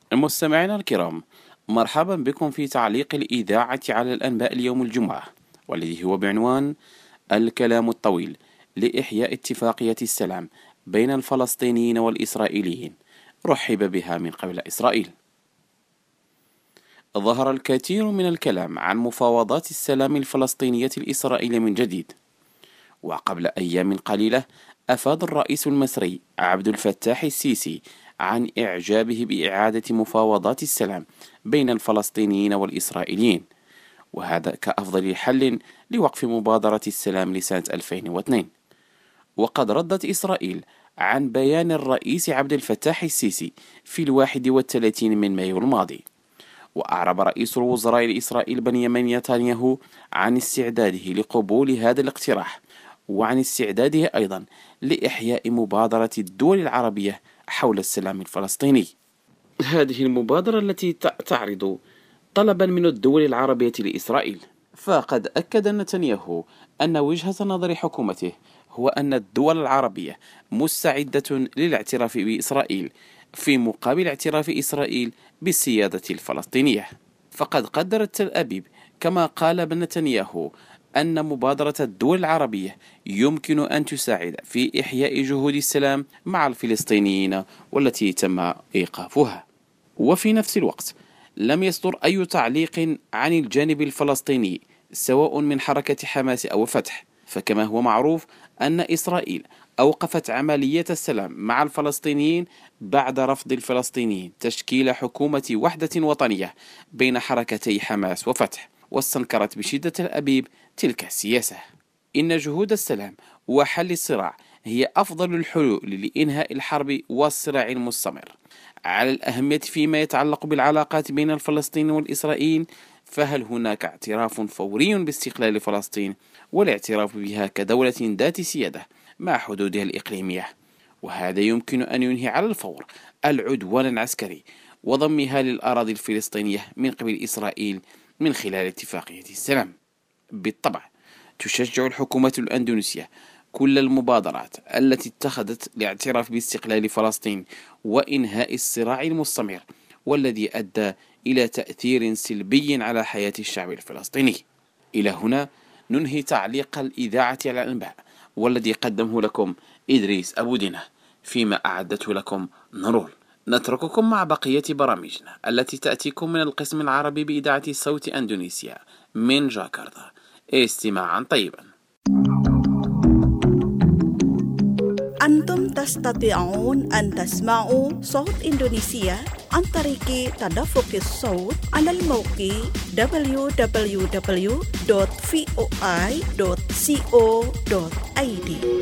مستمعينا الكرام، مرحبا بكم في تعليق الإذاعة على الأنباء اليوم الجمعة، والذي هو بعنوان الكلام الطويل لإحياء اتفاقية السلام بين الفلسطينيين والإسرائيليين، رحب بها من قبل إسرائيل. ظهر الكثير من الكلام عن مفاوضات السلام الفلسطينية الإسرائيلية من جديد، وقبل أيام قليلة أفاد الرئيس المصري عبد الفتاح السيسي عن إعجابه بإعادة مفاوضات السلام بين الفلسطينيين والإسرائيليين، وهذا كأفضل حل لوقف مبادرة السلام لسنة 2002. وقد ردت إسرائيل عن بيان الرئيس عبد الفتاح السيسي في 31 من مايو الماضي، وأعرب رئيس الوزراء الإسرائيلي بنيامين نتنياهو عن استعداده لقبول هذا الاقتراح، وعن استعداده أيضا لإحياء مبادرة الدول العربية حول السلام الفلسطيني. هذه المبادرة التي تعرض طلبا من الدول العربية لإسرائيل، فقد أكد نتنياهو أن وجهة نظر حكومته هو أن الدول العربية مستعدة للاعتراف بإسرائيل في مقابل اعتراف إسرائيل بالسيادة الفلسطينية. فقد قدرت تل أبيب كما قال نتنياهو أن مبادرة الدول العربية يمكن أن تساعد في إحياء جهود السلام مع الفلسطينيين والتي تم إيقافها. وفي نفس الوقت لم يصدر أي تعليق عن الجانب الفلسطيني سواء من حركة حماس أو فتح، فكما هو معروف أن إسرائيل أوقفت عملية السلام مع الفلسطينيين بعد رفض الفلسطينيين تشكيل حكومة وحدة وطنية بين حركتي حماس وفتح، واستنكرت بشدة تل أبيب تلك السياسة. إن جهود السلام وحل الصراع هي أفضل الحلول لإنهاء الحرب والصراع المستمر. على الأهمية فيما يتعلق بالعلاقات بين الفلسطينيين والإسرائيليين، فهل هناك اعتراف فوري باستقلال فلسطين والاعتراف بها كدولة ذات سيادة مع حدودها الإقليمية، وهذا يمكن أن ينهي على الفور العدوان العسكري وضمها للأراضي الفلسطينية من قبل إسرائيل من خلال اتفاقية السلام. بالطبع تشجع الحكومة الأندونيسية كل المبادرات التي اتخذت لاعتراف باستقلال فلسطين وإنهاء الصراع المستمر والذي أدى إلى تأثير سلبي على حياة الشعب الفلسطيني. إلى هنا ننهي تعليق الإذاعة على الأنباء، والذي قدمه لكم إدريس أبو دينة، فيما أعدته لكم نرول. نترككم مع بقية برامجنا التي تأتيكم من القسم العربي بإذاعة صوت أندونيسيا من جاكرتا. استماعا طيبا. أنتم تستطيعون أن تسمعوا صوت إندونيسيا عن طريق تدفق الصوت على الموقع www.voi.co.id.